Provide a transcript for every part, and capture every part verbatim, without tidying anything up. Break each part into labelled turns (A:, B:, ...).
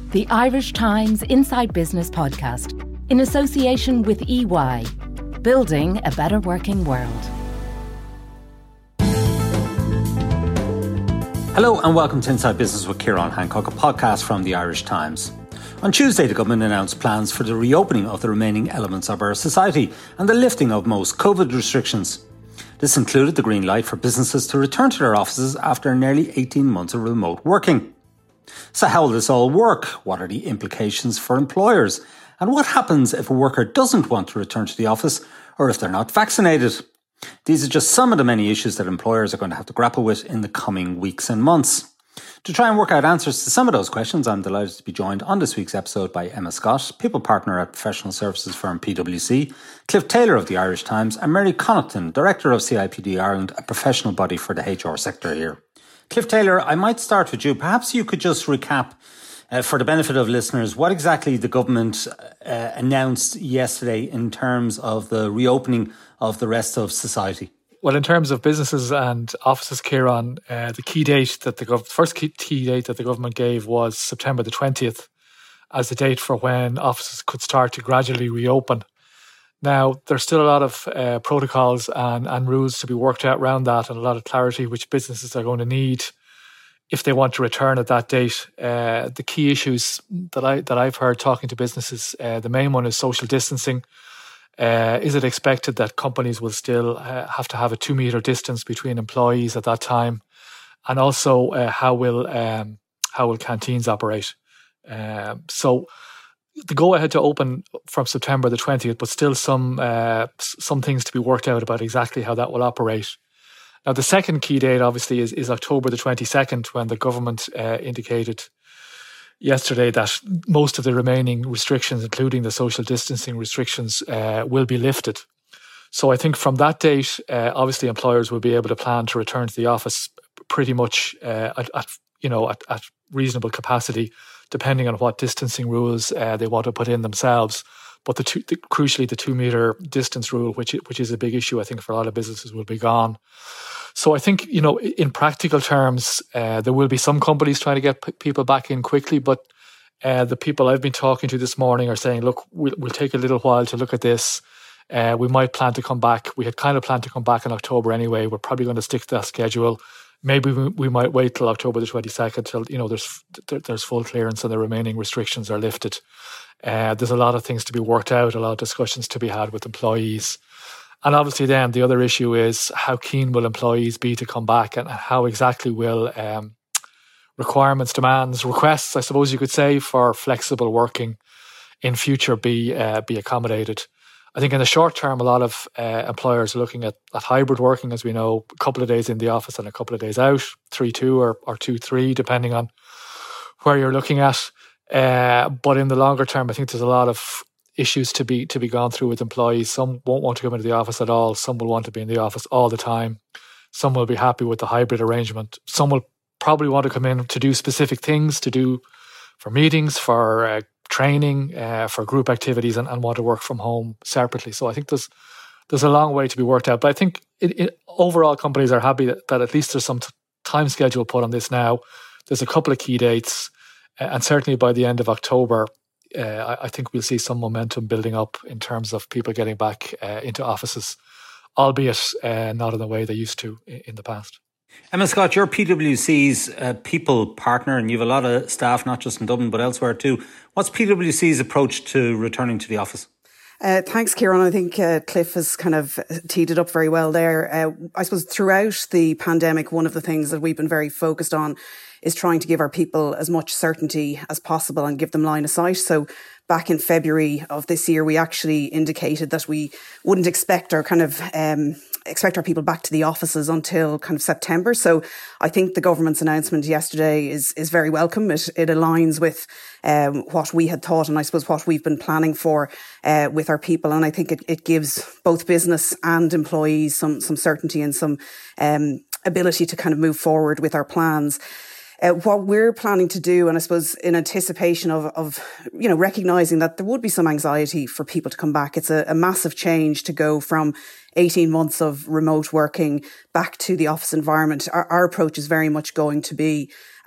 A: the Irish Times Inside Business podcast, in association with E Y, building a better working world.
B: Hello and welcome to Inside Business with Ciarán Hancock, a podcast from the Irish Times. On Tuesday, the government announced plans for the reopening of the remaining elements of our society and the lifting of most COVID restrictions. This included the green light for businesses to return to their offices after nearly eighteen months of remote working. So how will this all work? What are the implications for employers? And what happens if a worker doesn't want to return to the office or if they're not vaccinated? These are just some of the many issues that employers are going to have to grapple with in the coming weeks and months. To try and work out answers to some of those questions, I'm delighted to be joined on this week's episode by Emma Scott, People Partner at professional services firm P W C, Cliff Taylor of the Irish Times, and Mary Connaughton, Director of C I P D Ireland, a professional body for the H R sector here. Cliff Taylor, I might start with you. Perhaps you could just recap, uh, for the benefit of listeners, what exactly the government uh, announced yesterday in terms of the reopening of the rest of society.
C: Well, in terms of businesses and offices, Ciarán, uh, the key date that the gov- first key, key date that the government gave was September the twentieth as the date for when offices could start to gradually reopen. Now, there's still a lot of uh, protocols and, and rules to be worked out around that, and a lot of clarity which businesses are going to need if they want to return at that date. Uh, the key issues that I that I've heard talking to businesses, uh, the main one is social distancing. Uh, is it expected that companies will still uh, have to have a two meter distance between employees at that time? And also, uh, how will um, how will canteens operate? Uh, so. The go-ahead to open from September the twentieth, but still some uh, some things to be worked out about exactly how that will operate. Now, the second key date, obviously, is, is October the twenty-second, when the government uh, indicated yesterday that most of the remaining restrictions, including the social distancing restrictions, uh, will be lifted. So I think from that date, uh, obviously, employers will be able to plan to return to the office pretty much uh, at, at you know at, at reasonable capacity, depending on what distancing rules uh, they want to put in themselves. But the two, the, crucially, the two-metre distance rule, which which is a big issue, I think, for a lot of businesses, will be gone. So I think, you know, in practical terms, uh, there will be some companies trying to get p- people back in quickly, but uh, the people I've been talking to this morning are saying, look, we'll, we'll take a little while to look at this. Uh, we might plan to come back. We had kind of planned to come back in October anyway. We're probably going to stick to that schedule. Maybe we, we might wait till October the twenty-second till, you know, there's there's full clearance and the remaining restrictions are lifted. Uh, there's a lot of things to be worked out, a lot of discussions to be had with employees. And obviously then the other issue is how keen will employees be to come back, and how exactly will um, requirements, demands, requests, I suppose you could say, for flexible working in future be uh, be accommodated. I think in the short term, a lot of uh, employers are looking at, at hybrid working, as we know, a couple of days in the office and a couple of days out, three two or, or two three, depending on where you're looking at. Uh, but in the longer term, I think there's a lot of issues to be to be gone through with employees. Some won't want to come into the office at all. Some will want to be in the office all the time. Some will be happy with the hybrid arrangement. Some will probably want to come in to do specific things, to do for meetings, for uh, training, uh, for group activities, and, and want to work from home separately. So I think there's there's a long way to be worked out. But I think it, it, overall companies are happy that, that at least there's some t- time schedule put on this now. There's a couple of key dates, uh, and certainly by the end of October, uh, I, I think we'll see some momentum building up in terms of people getting back uh, into offices, albeit uh, not in the way they used to in, in the past.
B: Emma Scott, you're P W C's uh, people partner, and you have a lot of staff, not just in Dublin, but elsewhere too. What's P W C's approach to returning to the office?
D: Uh, thanks, Ciarán. I think uh, Cliff has kind of teed it up very well there. Uh, I suppose throughout the pandemic, one of the things that we've been very focused on is trying to give our people as much certainty as possible and give them line of sight. So back in February of this year, we actually indicated that we wouldn't expect our kind of um, expect our people back to the offices until kind of September. So I think the government's announcement yesterday is is very welcome. It it aligns with um, what we had thought, and I suppose what we've been planning for uh, with our people. And I think it, it gives both business and employees some some certainty and some um, ability to kind of move forward with our plans. Uh, what we're planning to do, and I suppose in anticipation of, of, you know, recognising that there would be some anxiety for people to come back. It's a, a massive change to go from eighteen months of remote working back to the office environment. Our, our approach is very much going to be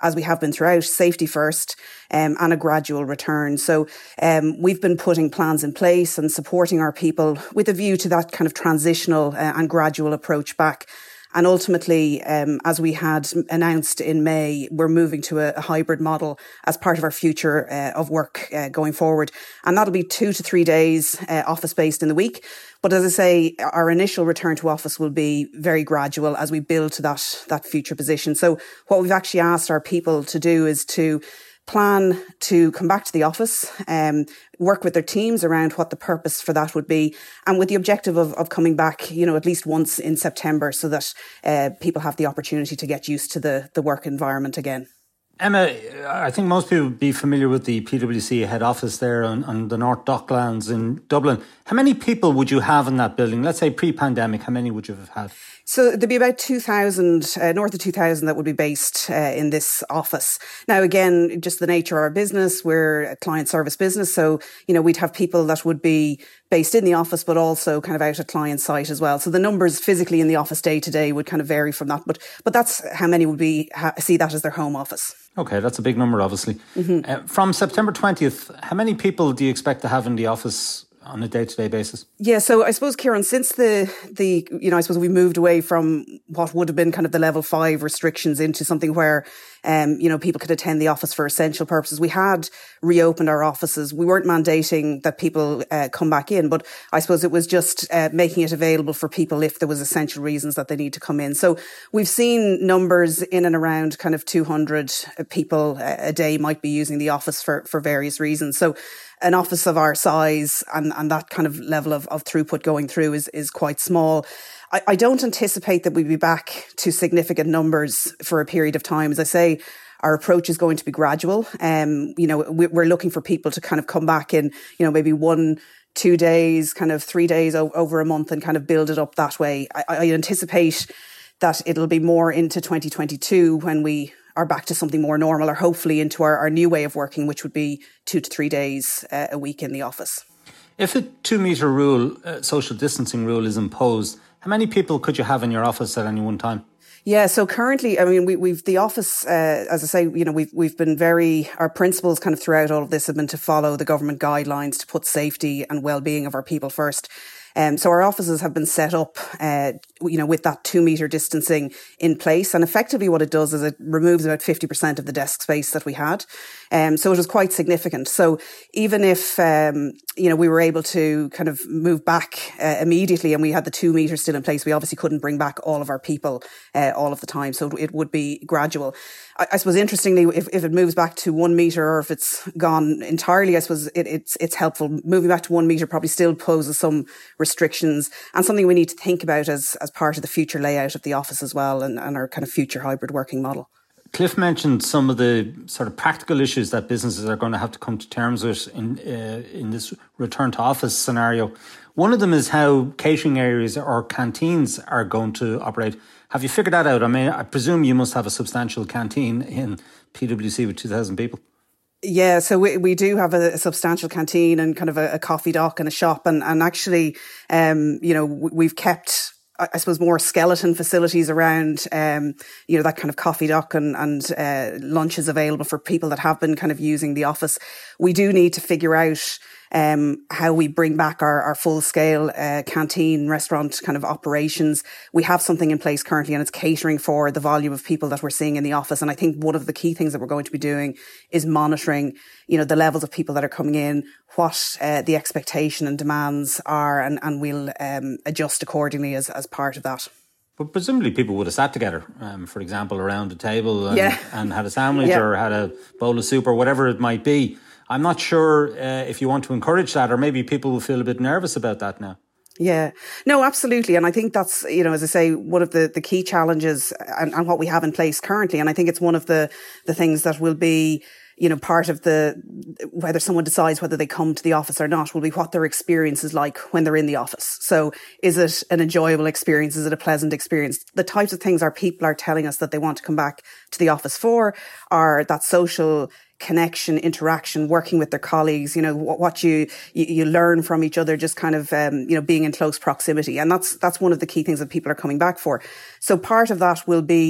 D: as we have been throughout, safety first, um, and a gradual return. So um, we've been putting plans in place and supporting our people with a view to that kind of transitional uh, and gradual approach back. And ultimately, um, as we had announced in May, we're moving to a, a hybrid model as part of our future uh, of work uh, going forward. And that'll be two to three days uh, office-based in the week. But as I say, our initial return to office will be very gradual as we build to that, that future position. So what we've actually asked our people to do is to plan to come back to the office, um, work with their teams around what the purpose for that would be, and with the objective of, of coming back, you know, at least once in September so that uh, people have the opportunity to get used to the, the work environment again.
B: Emma, I think most people would be familiar with the P W C head office there on, on the North Docklands in Dublin. How many people would you have in that building? Let's say pre-pandemic, how many would you have had?
D: So there'd be about two thousand, uh, north of two thousand that would be based uh, in this office. Now, again, just the nature of our business, we're a client service business. So, you know, we'd have people that would be based in the office, but also kind of out at client site as well. So the numbers physically in the office day to day would kind of vary from that. But but that's how many would be ha- see that as their home office.
B: Okay, that's a big number, obviously. Mm-hmm. Uh, from September twentieth, how many people do you expect to have in the office on a day-to-day basis?
D: Yeah, so I suppose, Kieran, since the, the, you know, I suppose we moved away from what would have been kind of the level five restrictions into something where, um, you know, people could attend the office for essential purposes. We had reopened our offices. We weren't mandating that people uh, come back in, but I suppose it was just uh, making it available for people if there was essential reasons that they need to come in. So we've seen numbers in and around kind of two hundred people a day might be using the office for, for various reasons. So an office of our size and, and that kind of level of, of throughput going through is, is quite small. I, I don't anticipate that we'll be back to significant numbers for a period of time. As I say, our approach is going to be gradual. Um, you know, we, we're looking for people to kind of come back in, you know, maybe one, two days, kind of three days o- over a month and kind of build it up that way. I, I anticipate that it'll be more into twenty twenty-two when we are back to something more normal, or hopefully into our, our new way of working, which would be two to three days uh, a week in the office.
B: If a two metre rule, uh, social distancing rule is imposed, how many people could you have in your office at any one time?
D: Yeah, so currently, I mean, we, we've the office, uh, as I say, you know, we've we've been very, our principles kind of throughout all of this have been to follow the government guidelines to put safety and well-being of our people first. Um, so our offices have been set up, uh, you know, with that two metre distancing in place. And effectively what it does is it removes about fifty percent of the desk space that we had. Um, so it was quite significant. So even if, um, you know, we were able to kind of move back uh, immediately and we had the two metres still in place, we obviously couldn't bring back all of our people uh, all of the time. So it would be gradual. I, I suppose, interestingly, if, if it moves back to one metre or if it's gone entirely, I suppose it, it's, it's helpful. Moving back to one metre probably still poses some restrictions and something we need to think about as, as part of the future layout of the office as well and, and our kind of future hybrid working model.
B: Cliff mentioned some of the sort of practical issues that businesses are going to have to come to terms with in uh, in this return to office scenario. One of them is how catering areas or canteens are going to operate. Have you figured that out? I mean, I presume you must have a substantial canteen in P W C with two thousand people.
D: Yeah, so we we do have a, a substantial canteen and kind of a, a coffee dock and a shop. And, and actually, um, you know, we've kept, I suppose, more skeleton facilities around, um, you know, that kind of coffee dock and, and uh, lunches available for people that have been kind of using the office. We do need to figure out um, how we bring back our, our full scale uh, canteen restaurant kind of operations. We have something in place currently and it's catering for the volume of people that we're seeing in the office. And I think one of the key things that we're going to be doing is monitoring, you know, the levels of people that are coming in, what uh, the expectation and demands are, and, and we'll um, adjust accordingly as, as part of that.
B: But presumably people would have sat together, um, for example, around a table and,
D: yeah.
B: and had a sandwich
D: yeah.
B: or had a bowl of soup or whatever it might be. I'm not sure uh, if you want to encourage that, or maybe people will feel a bit nervous about that now.
D: Yeah, no, absolutely. And I think that's, you know, as I say, one of the, the key challenges and, and what we have in place currently. And I think it's one of the, the things that will be, you know, part of the, whether someone decides whether they come to the office or not will be what their experience is like when they're in the office. So is it an enjoyable experience? Is it a pleasant experience? The types of things our people are telling us that they want to come back to the office for are that social connection, interaction, working with their colleagues, you know, what, what you, you, you learn from each other, just kind of, um, you know, being in close proximity. And that's, that's one of the key things that people are coming back for. So part of that will be,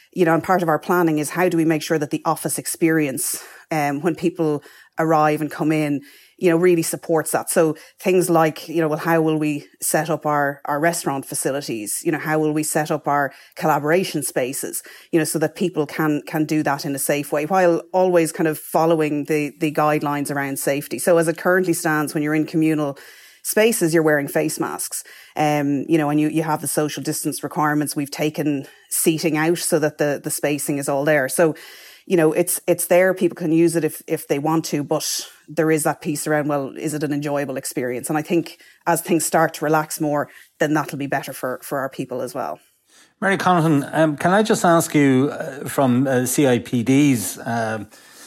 D: you know, and part of our planning is how do we make sure that the office experience, um, when people arrive and come in, you know, really supports that. So things like, you know, well, how will we set up our, our restaurant facilities? You know, how will we set up our collaboration spaces, you know, so that people can, can do that in a safe way while always kind of following the, the guidelines around safety. So as it currently stands, when you're in communal spaces, you're wearing face masks, um, you know, and you, you have the social distance requirements. We've taken seating out so that the, the spacing is all there. So, you know, it's, it's there. People can use it if, if they want to, but there is that piece around, well, is it an enjoyable experience? And I think as things start to relax more, then that'll be better for, for our people as well.
B: Mary Connaughton, um, can I just ask you uh, from uh, C I P D's uh,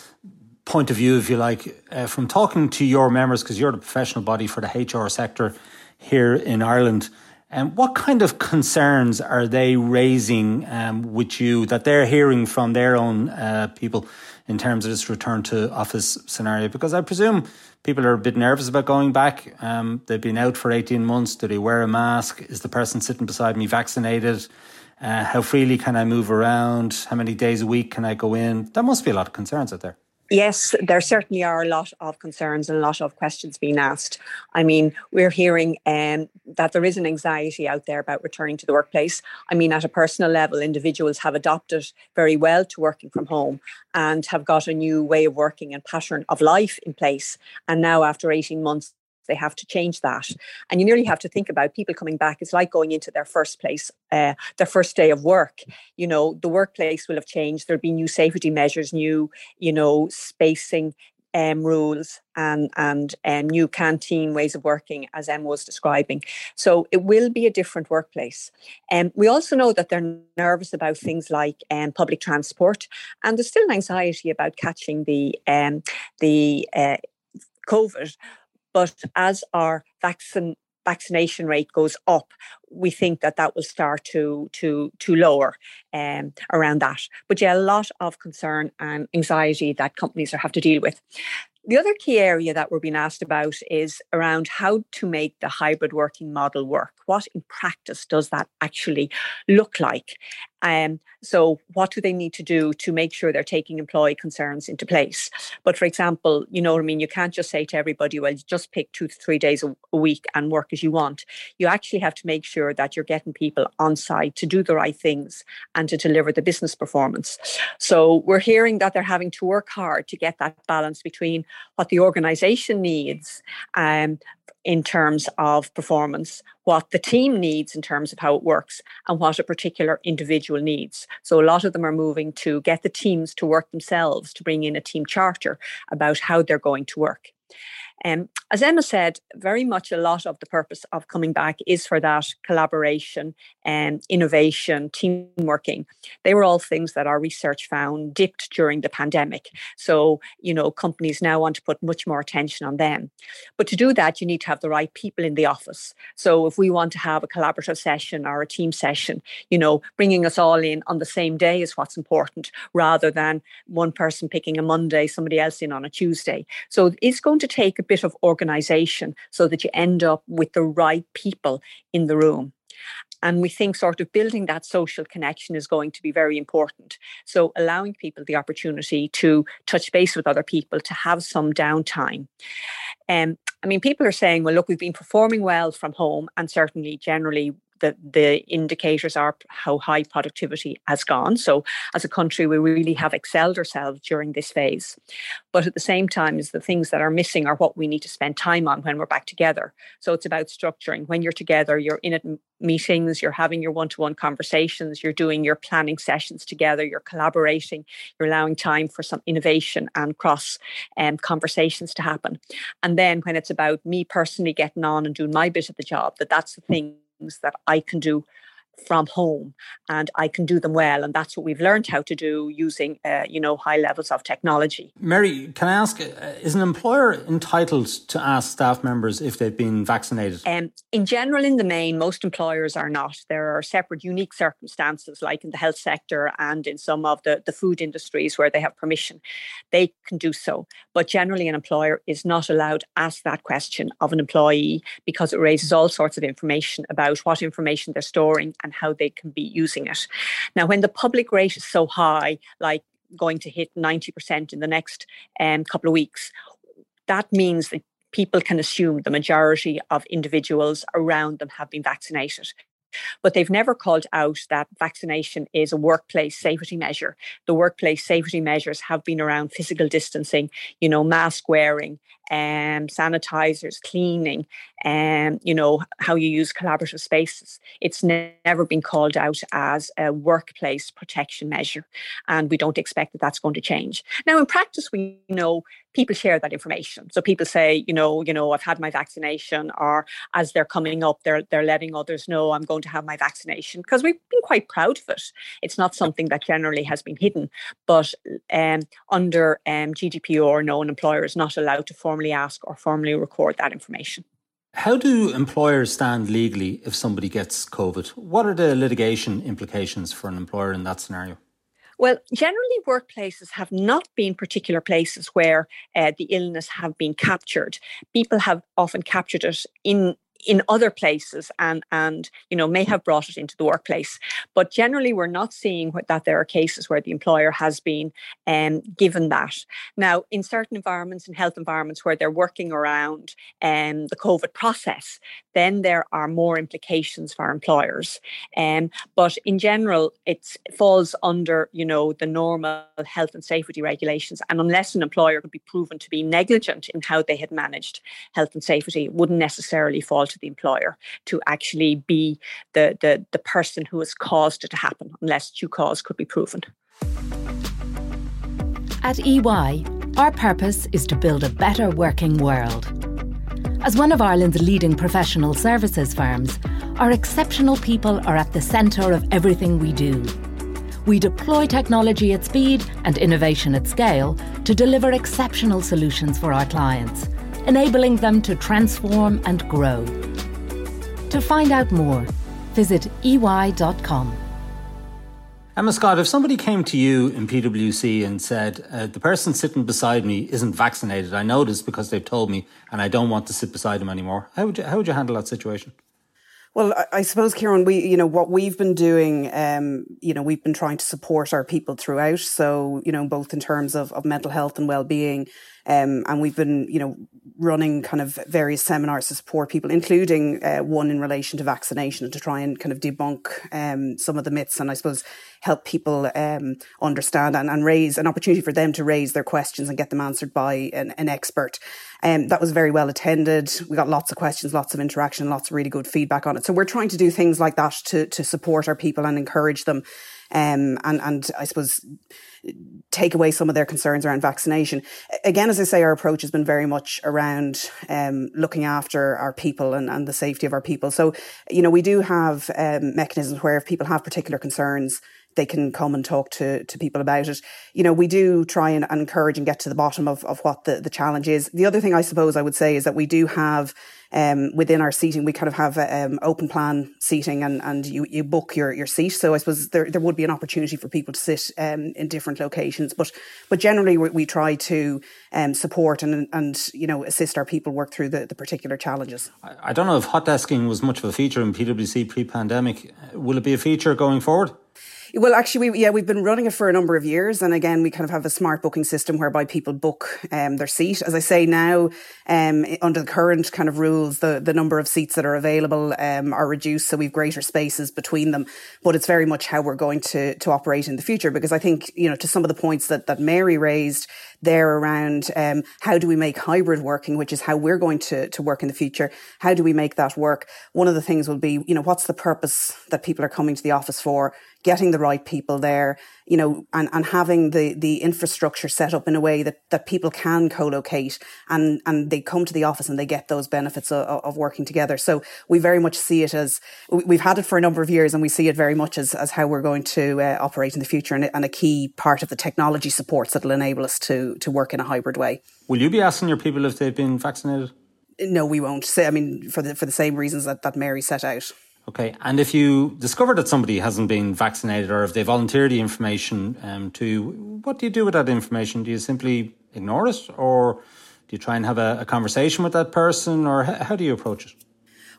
B: point of view, if you like, uh, from talking to your members, because you're the professional body for the H R sector here in Ireland, and um, what kind of concerns are they raising um, with you that they're hearing from their own uh, people in terms of this return to office scenario? Because I presume people are a bit nervous about going back. Um, they've been out for eighteen months. Do they wear a mask? Is the person sitting beside me vaccinated? Uh, how freely can I move around? How many days a week can I go in? There must be a lot of concerns out there.
E: Yes, there certainly are a lot of concerns and a lot of questions being asked. I mean, we're hearing um, that there is an anxiety out there about returning to the workplace. I mean, at a personal level, individuals have adopted very well to working from home and have got a new way of working and pattern of life in place. And now after eighteen months, they have to change that. And you nearly have to think about people coming back. It's like going into their first place, uh, their first day of work. You know, the workplace will have changed. There'll be new safety measures, new, you know, spacing um, rules and, and um, new canteen ways of working, as Emma was describing. So it will be a different workplace. And um, we also know that they're nervous about things like um, public transport. And there's still an anxiety about catching the, um, the uh, COVID. But as our vaccine vaccination rate goes up, we think that that will start to to to lower um, around that. But yeah, a lot of concern and anxiety that companies have to deal with. The other key area that we're being asked about is around how to make the hybrid working model work. What in practice does that actually look like? Um, so what do they need to do to make sure they're taking employee concerns into place? But for example, you know what I mean, you can't just say to everybody, well, just pick two to three days a, a week and work as you want. You actually have to make sure that you're getting people on site to do the right things and to deliver the business performance. So we're hearing that they're having to work hard to get that balance between what the organisation needs um, in terms of performance, what the team needs in terms of how it works, and what a particular individual needs. So a lot of them are moving to get the teams to work themselves, to bring in a team charter about how they're going to work. Um, as Emma said, very much a lot of the purpose of coming back is for that collaboration and innovation, team working. They were all things that our research found dipped during the pandemic. So, you know, companies now want to put much more attention on them. But to do that, you need to have the right people in the office. So if we want to have a collaborative session or a team session, you know, bringing us all in on the same day is what's important, rather than one person picking a Monday, somebody else in on a Tuesday. So it's going to take a bit of organisation so that you end up with the right people in the room. And we think sort of building that social connection is going to be very important. So allowing people the opportunity to touch base with other people, to have some downtime. Um, I mean, people are saying, well, look, we've been performing well from home, and certainly generally the, the indicators are how high productivity has gone. So as a country, we really have excelled ourselves during this phase. But at the same time, is the things that are missing are what we need to spend time on when we're back together. So it's about structuring. When you're together, you're in at meetings, you're having your one-to-one conversations, you're doing your planning sessions together, you're collaborating, you're allowing time for some innovation and cross um, conversations to happen. And then when it's about me personally getting on and doing my bit of the job, that that's the thing that I can do from home, and I can do them well, and that's what we've learned how to do using uh, you know high levels of technology.
B: Mary, can I ask, uh, is an employer entitled to ask staff members if they've been vaccinated?
E: Um, in general, in the main, most employers are not. There are separate unique circumstances, like in the health sector and in some of the, the food industries where they have permission. They can do so, but generally an employer is not allowed to ask that question of an employee, because it raises all sorts of information about what information they're storing and how they can be using it. Now, when the public rate is so high, like going to hit ninety percent in the next um, couple of weeks, that means that people can assume the majority of individuals around them have been vaccinated. But they've never called out that vaccination is a workplace safety measure. The workplace safety measures have been around physical distancing, you know, mask wearing, um, sanitizers, cleaning, and, um, you know, how you use collaborative spaces. It's ne- never been called out as a workplace protection measure. And we don't expect that that's going to change. Now, in practice, we know people share that information. So people say, you know, you know, I've had my vaccination, or as they're coming up, they're they're letting others know I'm going to have my vaccination, because we've been quite proud of it. It's not something that generally has been hidden, but um, under um, G D P R, no, an employer is not allowed to formally ask or formally record that information.
B: How do employers stand legally if somebody gets COVID? What are the litigation implications for an employer in that scenario?
E: Well, generally workplaces have not been particular places where uh, the illness have been captured. People have often captured it in in other places and, and, you know, may have brought it into the workplace. But generally, we're not seeing that there are cases where the employer has been um, given that. Now, in certain environments, in health environments where they're working around um, the COVID process, then there are more implications for employers. Um, but in general, it falls under, you know, the normal health and safety regulations. And unless an employer could be proven to be negligent in how they had managed health and safety, it wouldn't necessarily fall to the employer to actually be the, the, the person who has caused it to happen, unless due cause could be proven.
A: At E Y, our purpose is to build a better working world. As one of Ireland's leading professional services firms, our exceptional people are at the centre of everything we do. We deploy technology at speed and innovation at scale to deliver exceptional solutions for our clients, enabling them to transform and grow. To find out more, visit E Y dot com.
B: Emma Scott, if somebody came to you in P W C and said, uh, the person sitting beside me isn't vaccinated, I know this because they've told me, and I don't want to sit beside him anymore, how would you, how would you handle that situation?
D: Well, I, I suppose, Kieran, we, you know, what we've been doing, um, you know, we've been trying to support our people throughout. So, you know, both in terms of, of mental health and well-being. Um, and we've been, you know, running kind of various seminars to support people, including uh, one in relation to vaccination, to try and kind of debunk um, some of the myths and I suppose help people um, understand and, and raise an opportunity for them to raise their questions and get them answered by an, an expert. Um, that was very well attended. We got lots of questions, lots of interaction, lots of really good feedback on it. So we're trying to do things like that to, to support our people and encourage them. Um, and, and I suppose take away some of their concerns around vaccination. Again, as I say, our approach has been very much around um, looking after our people and, and the safety of our people. So, you know, we do have um, mechanisms where if people have particular concerns, they can come and talk to, to people about it. You know, we do try and, and encourage and get to the bottom of, of what the, the challenge is. The other thing I suppose I would say is that we do have Um, within our seating, we kind of have um, open plan seating and, and you, you book your, your seat. So I suppose there, there would be an opportunity for people to sit um, in different locations. But but generally we, we try to um, support and, and, you know, assist our people work through the, the particular challenges.
B: I, I don't know if hot desking was much of a feature in P W C pre-pandemic. Will it be a feature going forward?
D: Well, actually, we, yeah, we've been running it for a number of years. And again, we kind of have a smart booking system whereby people book um, their seat. As I say now, um, under the current kind of rules, the, the number of seats that are available um, are reduced. So we've greater spaces between them. But it's very much how we're going to, to operate in the future. Because I think, you know, to some of the points that, that Mary raised there around um, how do we make hybrid working, which is how we're going to, to work in the future. How do we make that work? One of the things will be, you know, what's the purpose that people are coming to the office for? Getting the right people there, you know, and, and having the, the infrastructure set up in a way that, that people can co-locate and, and they come to the office and they get those benefits of, of working together. So we very much see it as, we've had it for a number of years and we see it very much as, as how we're going to uh, operate in the future and, and a key part of the technology supports that will enable us to, to work in a hybrid way.
B: Will you be asking your people if they've been vaccinated?
D: No, we won't. I mean, for the, for the same reasons that, that Mary set out.
B: Okay, and if you discover that somebody hasn't been vaccinated or if they volunteer the information um, to you, what do you do with that information? Do you simply ignore it or do you try and have a, a conversation with that person or how, how do you approach it?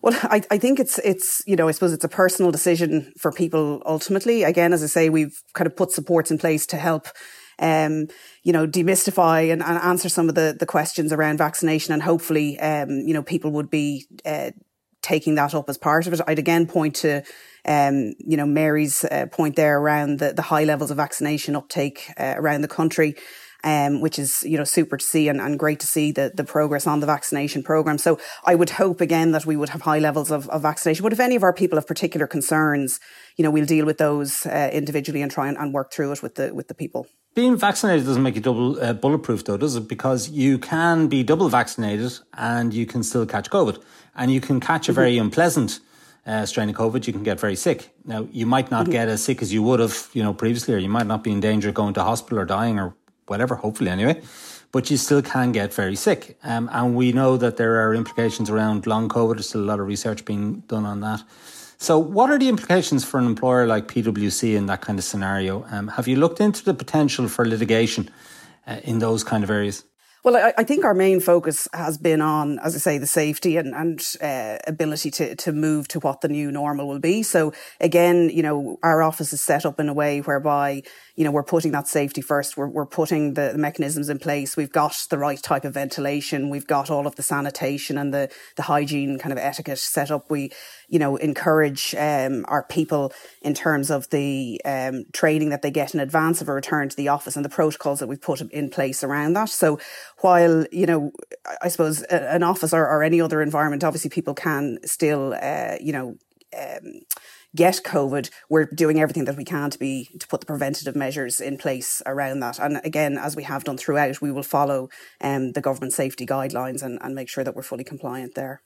D: Well, I, I think it's, it's, you know, I suppose it's a personal decision for people ultimately. Again, as I say, we've kind of put supports in place to help, um, you know, demystify and, and answer some of the, the questions around vaccination. And hopefully, um, you know, people would be uh, taking that up as part of it. I'd again point to, um, you know, Mary's uh, point there around the, the high levels of vaccination uptake uh, around the country. Um, which is, you know, super to see and, and great to see the, the progress on the vaccination programme. So I would hope, again, that we would have high levels of, of vaccination. But if any of our people have particular concerns, you know, we'll deal with those uh, individually and try and, and work through it with the with the people.
B: Being vaccinated doesn't make you double uh, bulletproof, though, does it? Because you can be double vaccinated and you can still catch COVID. And you can catch a very mm-hmm. unpleasant uh, strain of COVID. You can get very sick. Now, you might not mm-hmm. get as sick as you would have, you know, previously, or you might not be in danger of going to hospital or dying or whatever, hopefully anyway, but you still can get very sick. Um, and we know that there are implications around long COVID. There's still a lot of research being done on that. So what are the implications for an employer like P W C in that kind of scenario? Um, have you looked into the potential for litigation uh, in those kind of areas?
D: Well, I, I think our main focus has been on, as I say, the safety and, and uh, ability to, to move to what the new normal will be. So again, you know, our office is set up in a way whereby, you know, we're putting that safety first. We're, we're putting the mechanisms in place. We've got the right type of ventilation. We've got all of the sanitation and the, the hygiene kind of etiquette set up. We, you know, encourage um, our people in terms of the um, training that they get in advance of a return to the office and the protocols that we've put in place around that. So while, you know, I suppose an office or, or any other environment, obviously people can still, uh, you know, um, get COVID, we're doing everything that we can to be to put the preventative measures in place around that. And again, as we have done throughout, we will follow um, the government safety guidelines and, and make sure that we're fully compliant there.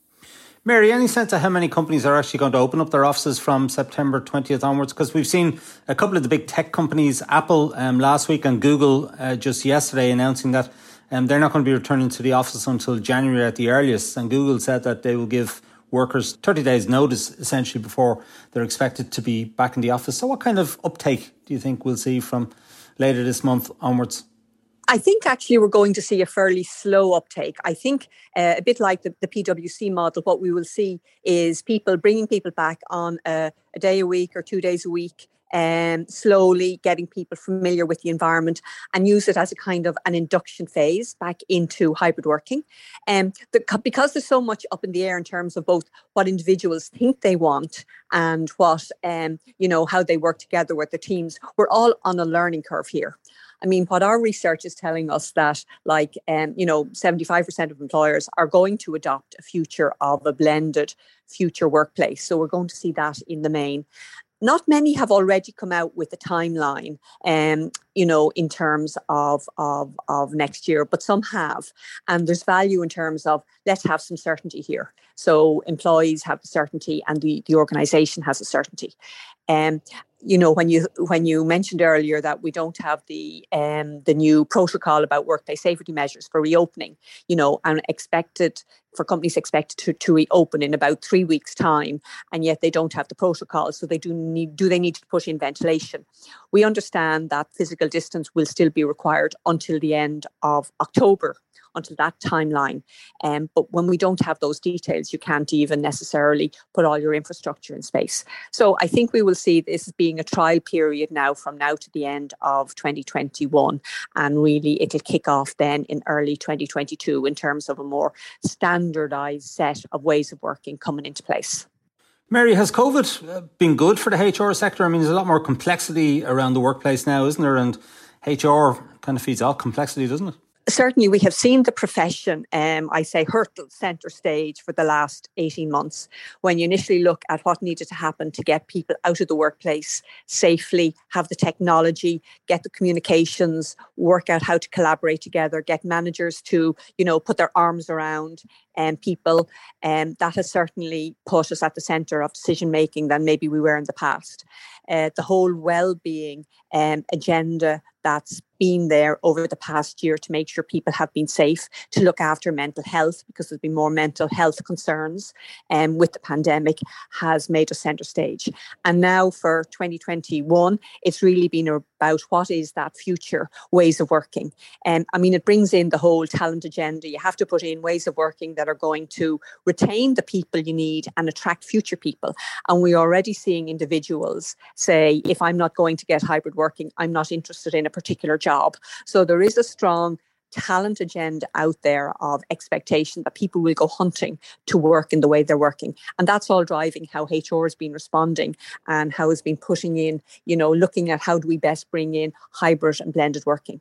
B: Mary, any sense of how many companies are actually going to open up their offices from September twentieth onwards? Because we've seen a couple of the big tech companies, Apple um, last week and Google uh, just yesterday, announcing that um, they're not going to be returning to the office until January at the earliest. And Google said that they will give workers thirty days notice essentially before they're expected to be back in the office. So what kind of uptake do you think we'll see from later this month onwards?
E: I think actually we're going to see a fairly slow uptake. I think uh, a bit like the, the P W C model, what we will see is people bringing people back on a, a day a week or two days a week, um, slowly getting people familiar with the environment and use it as a kind of an induction phase back into hybrid working. Um, the, because there's so much up in the air in terms of both what individuals think they want and what, um, you know, how they work together with their teams, we're all on a learning curve here. I mean, what our research is telling us that, like, um, you know, seventy-five percent of employers are going to adopt a future of a blended future workplace. So we're going to see that in the main. Not many have already come out with a timeline, um, you know, in terms of, of, of next year, but some have. And there's value in terms of let's have some certainty here. So employees have the certainty and the, the organisation has a certainty. Um, you know, when you when you mentioned earlier that we don't have the um, the new protocol about workplace safety measures for reopening, you know, and expected for companies expected to, to reopen in about three weeks' time, and yet they don't have the protocol. So they do need do they need to put in ventilation? We understand that physical distance will still be required until the end of October, until that timeline. Um, but when we don't have those details, you can't even necessarily put all your infrastructure in space. So I think we will see this as being a trial period now from now to the end of twenty twenty-one. And really it'll kick off then in early twenty twenty-two in terms of a more standardised set of ways of working coming into place.
B: Mary, has COVID been good for the H R sector? I mean, there's a lot more complexity around the workplace now, isn't there? And H R kind of feeds off complexity, doesn't it?
E: Certainly, we have seen the profession, um, I say, hurtle centre stage for the last eighteen months. When you initially look at what needed to happen to get people out of the workplace safely, have the technology, get the communications, work out how to collaborate together, get managers to, you know, put their arms around um, people, um, that has certainly put us at the centre of decision making than maybe we were in the past. Uh, the whole well-being um, agenda that's been there over the past year to make sure people have been safe, to look after mental health, because there's been more mental health concerns um, with the pandemic, has made us centre stage. And now for twenty twenty-one, it's really been about what is that future ways of working. And um, I mean, it brings in the whole talent agenda. You have to put in ways of working that that are going to retain the people you need and attract future people. And we're already seeing individuals say, if I'm not going to get hybrid working, I'm not interested in a particular job. So there is a strong talent agenda out there of expectation that people will go hunting to work in the way they're working. And that's all driving how H R has been responding and how it's been putting in, you know, looking at how do we best bring in hybrid and blended working.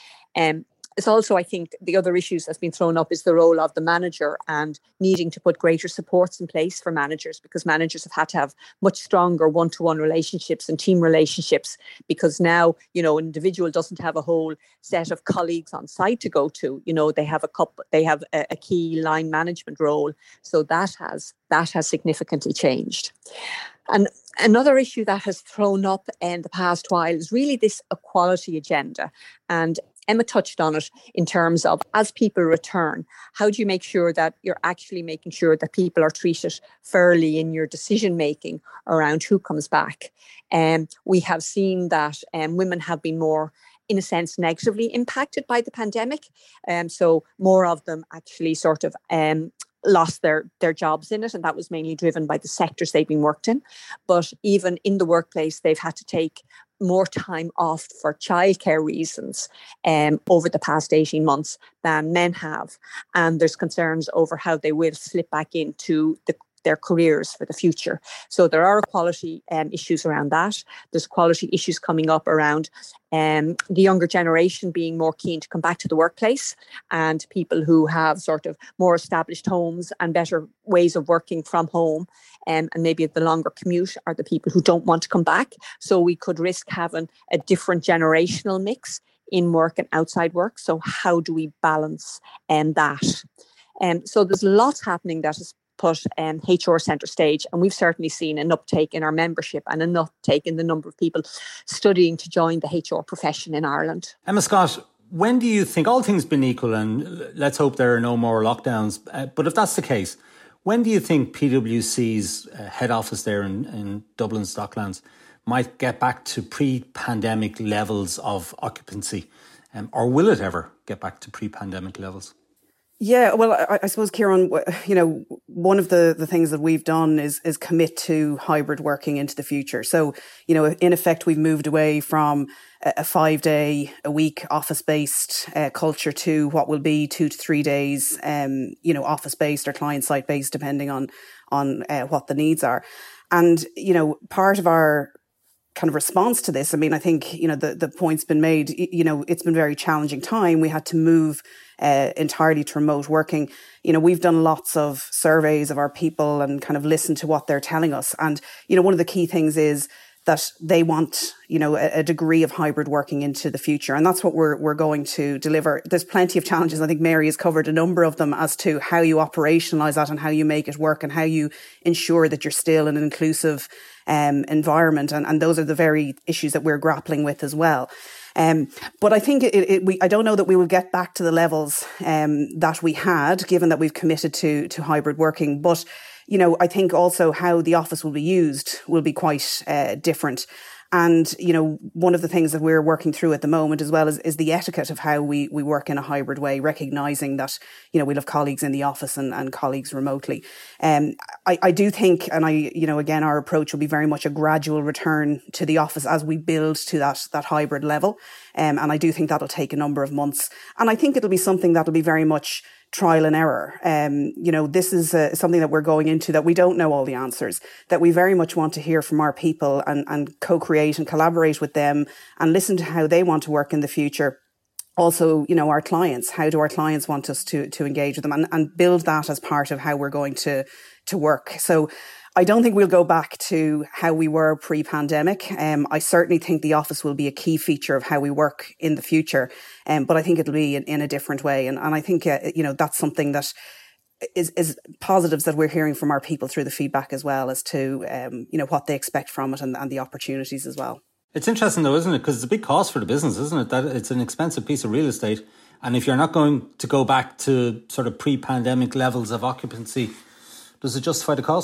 E: Um, It's also, I think, the other issues that's been thrown up is the role of the manager and needing to put greater supports in place for managers, because managers have had to have much stronger one-to-one relationships and team relationships, because now, you know, an individual doesn't have a whole set of colleagues on site to go to. You know, they have a couple, they have a, a key line management role. So that has that has significantly changed. And another issue that has thrown up in the past while is really this equality agenda. And Emma touched on it in terms of, as people return, how do you make sure that you're actually making sure that people are treated fairly in your decision making around who comes back? And um, we have seen that um, women have been more, in a sense, negatively impacted by the pandemic. And um, so more of them actually sort of um, lost their, their jobs in it. And that was mainly driven by the sectors they've been worked in. But even in the workplace, they've had to take more time off for childcare reasons um, over the past eighteen months than men have. And there's concerns over how they will slip back into the their careers for the future. So there are equality um, issues around that. There's equality issues coming up around um, the younger generation being more keen to come back to the workplace, and people who have sort of more established homes and better ways of working from home, um, and maybe the longer commute are the people who don't want to come back. So we could risk having a different generational mix in work and outside work. So how do we balance um, that? Um, so there's lots happening that is put um, H R centre stage, and we've certainly seen an uptake in our membership and an uptake in the number of people studying to join the H R profession in Ireland.
B: Emma Scott, when do you think, all things being equal, and let's hope there are no more lockdowns, uh, but if that's the case, when do you think P W C's uh, head office there in, in Dublin Stocklands might get back to pre-pandemic levels of occupancy, um, or will it ever get back to pre-pandemic levels?
D: Yeah, well, I, I suppose, Ciarán, you know, one of the, the things that we've done is is commit to hybrid working into the future. So, you know, in effect, we've moved away from a, a five day a week office based uh, culture to what will be two to three days, um, you know, office based or client site based, depending on on uh, what the needs are. And, you know, part of our kind of response to this, I mean, I think, you know, the, the point's been made, you know, it's been a very challenging time. We had to move uh, entirely to remote working. You know, we've done lots of surveys of our people and kind of listened to what they're telling us. And, you know, one of the key things is that they want, you know, a, a degree of hybrid working into the future. And that's what we're we're going to deliver. There's plenty of challenges. I think Mary has covered a number of them as to how you operationalize that and how you make it work and how you ensure that you're still in an inclusive um, environment. And, and those are the very issues that we're grappling with as well. Um, but I think it, it, we, I don't know that we will get back to the levels um, that we had, given that we've committed to to hybrid working. But you know, I think also how the office will be used will be quite uh, different. And, you know, one of the things that we're working through at the moment as well is, is the etiquette of how we, we work in a hybrid way, recognising that, you know, we'll have colleagues in the office and, and colleagues remotely. Um, I, I do think, and I, you know, again, our approach will be very much a gradual return to the office as we build to that, that hybrid level. Um, and I do think that'll take a number of months. And I think it'll be something that'll be very much trial and error. Um, you know, this is uh, something that we're going into that we don't know all the answers, that we very much want to hear from our people and, and co-create and collaborate with them and listen to how they want to work in the future. Also, you know, our clients, how do our clients want us to, to engage with them and, and build that as part of how we're going to, to work. So I don't think we'll go back to how we were pre-pandemic. Um, I certainly think the office will be a key feature of how we work in the future. Um, but I think it'll be in, in a different way. And, and I think, uh, you know, that's something that is, is positives that we're hearing from our people through the feedback as well as to, um, you know, what they expect from it and, and the opportunities as well.
B: It's interesting though, isn't it? Because it's a big cost for the business, isn't it? That it's an expensive piece of real estate. And if you're not going to go back to sort of pre-pandemic levels of occupancy, does it justify the cost?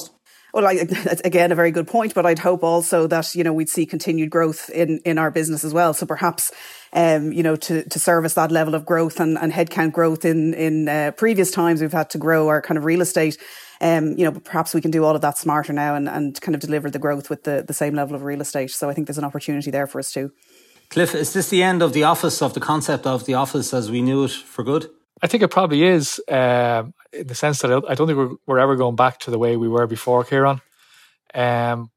D: Well, I, again, a very good point, but I'd hope also that, you know, we'd see continued growth in, in our business as well. So perhaps, um, you know, to, to service that level of growth and, and headcount growth in, in uh, previous times, we've had to grow our kind of real estate. Um, you know, but perhaps we can do all of that smarter now and, and kind of deliver the growth with the, the same level of real estate. So I think there's an opportunity there for us too.
B: Cliff, is this the end of the office, of the concept of the office as we knew it for good?
C: I think it probably is, um, in the sense that I don't think we're, we're ever going back to the way we were before, Kieran. Um,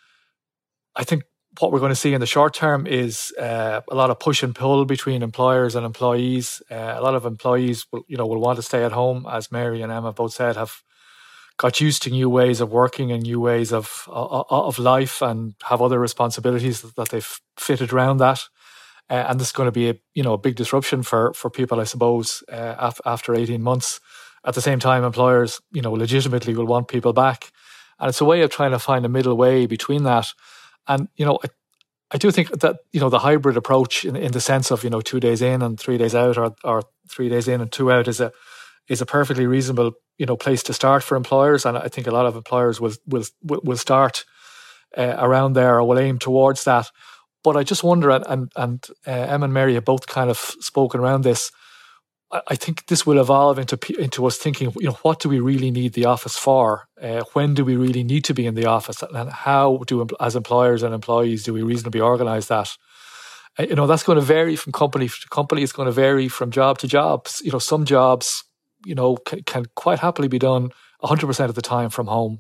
C: I think what we're going to see in the short term is uh, a lot of push and pull between employers and employees. Uh, a lot of employees will, you know, will want to stay at home, as Mary and Emma both said, have got used to new ways of working and new ways of of, of life, and have other responsibilities that they've fitted around that. Uh, and this is going to be a you know a big disruption for for people, I suppose, uh, af- after eighteen months. At the same time, employers, you know, legitimately will want people back, and it's a way of trying to find a middle way between that. And you know, I, I do think that you know the hybrid approach, in, in the sense of you know two days in and three days out, or or three days in and two out, is a is a perfectly reasonable you know place to start for employers. And I think a lot of employers will will will start uh, around there, or will aim towards that. But I just wonder, and, and uh, Em and Mary have both kind of spoken around this, I, I think this will evolve into into us thinking, you know, what do we really need the office for? Uh, when do we really need to be in the office? And how do, as employers and employees, do we reasonably organise that? Uh, you know, that's going to vary from company to company. It's going to vary from job to job. You know, some jobs, you know, can, can quite happily be done one hundred percent of the time from home.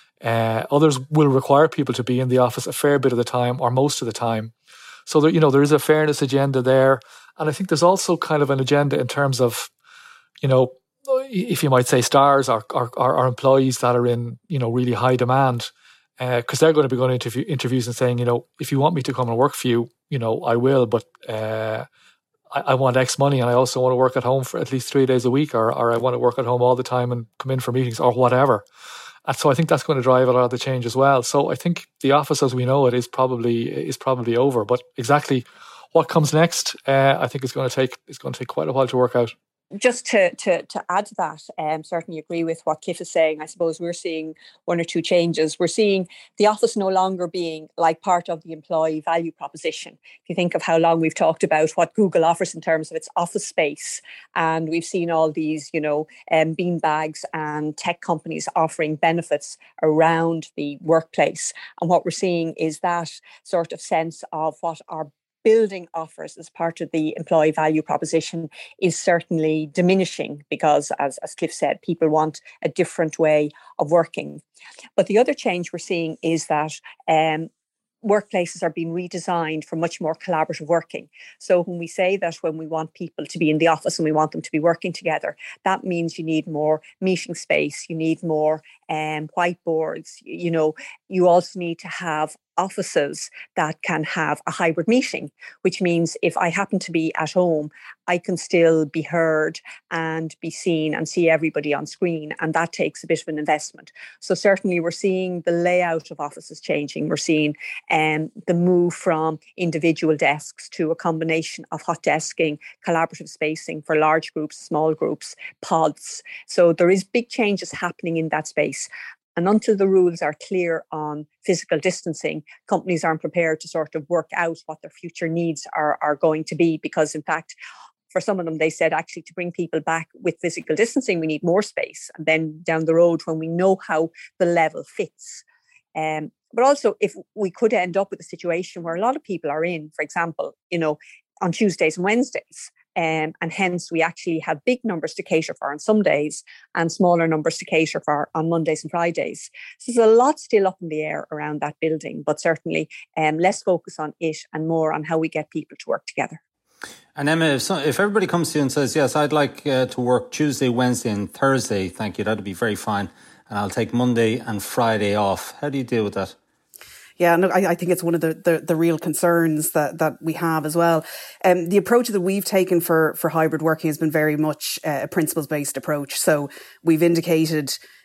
C: Uh, others will require people to be in the office a fair bit of the time, or most of the time. So there, you know, there is a fairness agenda there, and I think there's also kind of an agenda in terms of, you know, if you might say stars or or, or employees that are in, you know, really high demand, because uh, they're going to be going into interview, interviews and saying, you know, if you want me to come and work for you, you know, I will, but uh, I, I want X money, and I also want to work at home for at least three days a week, or or I want to work at home all the time and come in for meetings or whatever. And so I think that's going to drive a lot of the change as well. So I think the office as we know it is probably is probably over. But exactly what comes next, uh, I think it's going to take it's going to take quite a while to work out.
E: Just to to to add to that, um, certainly agree with what Cliff is saying. I suppose we're seeing one or two changes. We're seeing the office no longer being like part of the employee value proposition. If you think of how long we've talked about what Google offers in terms of its office space, and we've seen all these, you know, um, bean bags and tech companies offering benefits around the workplace. And what we're seeing is that sort of sense of what our building offers as part of the employee value proposition is certainly diminishing, because, as, as Cliff said, people want a different way of working. But the other change we're seeing is that um, workplaces are being redesigned for much more collaborative working. So when we say that when we want people to be in the office and we want them to be working together, that means you need more meeting space, you need more um, whiteboards, you know, you also need to have offices that can have a hybrid meeting, which means if I happen to be at home, I can still be heard and be seen and see everybody on screen. And that takes a bit of an investment. So certainly we're seeing the layout of offices changing. We're seeing um, the move from individual desks to a combination of hot desking, collaborative spacing for large groups, small groups, pods. So there is big changes happening in that space. And until the rules are clear on physical distancing, companies aren't prepared to sort of work out what their future needs are, are going to be. Because in fact, for some of them, they said actually to bring people back with physical distancing, we need more space. And then down the road, when we know how the level fits. Um, but also, if we could end up with a situation where a lot of people are in, for example, you know, on Tuesdays and Wednesdays, Um, and hence we actually have big numbers to cater for on some days and smaller numbers to cater for on Mondays and Fridays. So there's a lot still up in the air around that building, but certainly um, less focus on it and more on how we get people to work together.
B: And Emma, if, so, if everybody comes to you and says, yes, I'd like uh, to work Tuesday, Wednesday and Thursday, thank you, that'd be very fine, and I'll take Monday and Friday off, how do you deal with that?
D: Yeah, no, I, I think it's one of the, the, the real concerns that, that we have as well. Um, the approach that we've taken for, for hybrid working has been very much uh, a principles-based approach. So we've indicated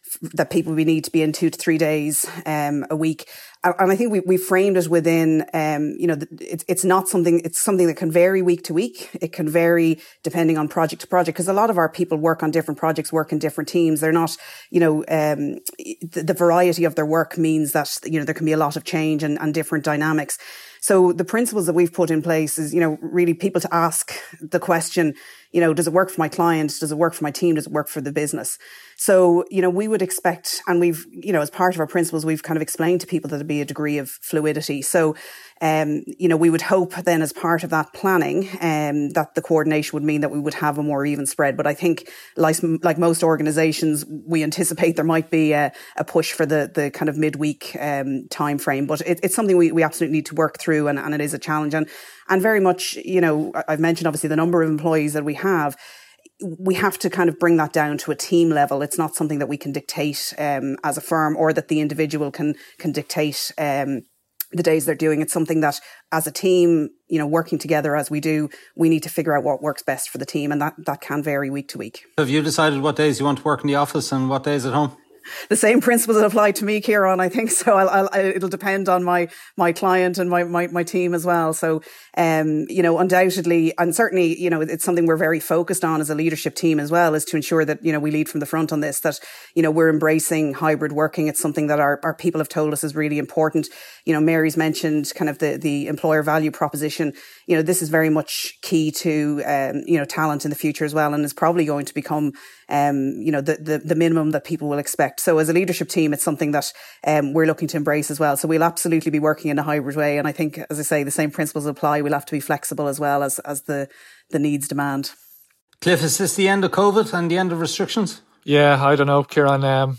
D: that people we need to be in two to three days um, a week. And I think we, we framed it within, um, you know, it's, it's not something, it's something that can vary week to week. It can vary depending on project to project, because a lot of our people work on different projects, work in different teams. They're not, you know, um, the, the variety of their work means that, you know, there can be a lot of change and, and different dynamics. So the principles that we've put in place is, you know, really people to ask the question, you know, does it work for my client? Does it work for my team? Does it work for the business? So, you know, we would expect, and we've, you know, as part of our principles, we've kind of explained to people that there'd be a degree of fluidity. So, um, you know, we would hope then as part of that planning, um, that the coordination would mean that we would have a more even spread. But I think like, like most organizations, we anticipate there might be a, a push for the, the kind of midweek, um, time frame. But it, it's something we, we absolutely need to work through, and, and it is a challenge. And, and very much, you know, I've mentioned obviously the number of employees that we have. We have to kind of bring that down to a team level. It's not something that we can dictate um, as a firm, or that the individual can can dictate um, the days they're doing. It's something that as a team, you know, working together as we do, we need to figure out what works best for the team, and that, that can vary week to week.
B: Have you decided what days you want to work in the office and what days at home?
D: The same principles that apply to me, Kieran, I think. So I'll, I'll, it'll depend on my, my client and my, my, my team as well. So, um, you know, undoubtedly, and certainly, you know, it's something we're very focused on as a leadership team as well, is to ensure that, you know, we lead from the front on this, that, you know, we're embracing hybrid working. It's something that our, our people have told us is really important. You know, Mary's mentioned kind of the, the employer value proposition. You know, this is very much key to, um, you know, talent in the future as well, and is probably going to become, um, you know, the, the, the minimum that people will expect. So as a leadership team, it's something that um, we're looking to embrace as well. So we'll absolutely be working in a hybrid way. And I think, as I say, the same principles apply. We'll have to be flexible as well as, as the, the needs demand.
B: Cliff, is this the end of COVID and the end of restrictions?
C: Yeah, I don't know, Kieran. Um,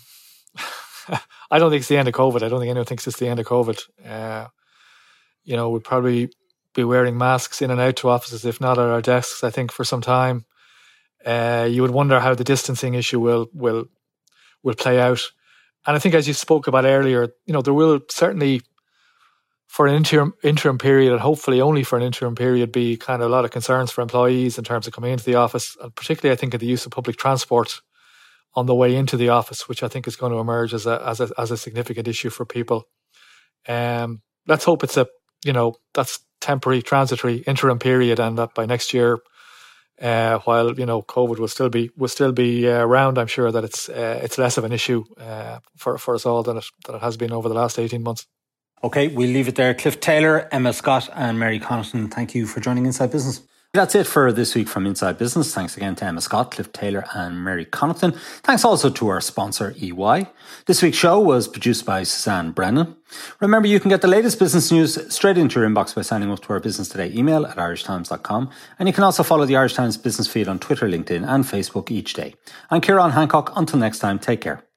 C: I don't think it's the end of COVID. I don't think anyone thinks it's the end of COVID. Uh, you know, we'll probably be wearing masks in and out to offices, if not at our desks, I think, for some time. Uh, you would wonder how the distancing issue will will will play out. And I think, as you spoke about earlier, you know, there will certainly, for an interim interim period, and hopefully only for an interim period, be kind of a lot of concerns for employees in terms of coming into the office, and particularly I think of the use of public transport on the way into the office, which I think is going to emerge as a as a as a significant issue for people. Um, let's hope it's a you know that's temporary, transitory, interim period, and that by next year, uh, while you know COVID will still be will still be uh, around, I'm sure that it's uh, it's less of an issue uh, for for us all than it than it has been over the last eighteen months.
B: Okay, we'll leave it there. Cliff Taylor, Emma Scott, and Mary Connaughton, thank you for joining Inside Business. That's it for this week from Inside Business. Thanks again to Emma Scott, Cliff Taylor and Mary Connaughton. Thanks also to our sponsor, E Y. This week's show was produced by Suzanne Brennan. Remember, you can get the latest business news straight into your inbox by signing up to our Business Today email at irish times dot com. And you can also follow the Irish Times business feed on Twitter, LinkedIn and Facebook each day. I'm Ciarán Hancock. Until next time, take care.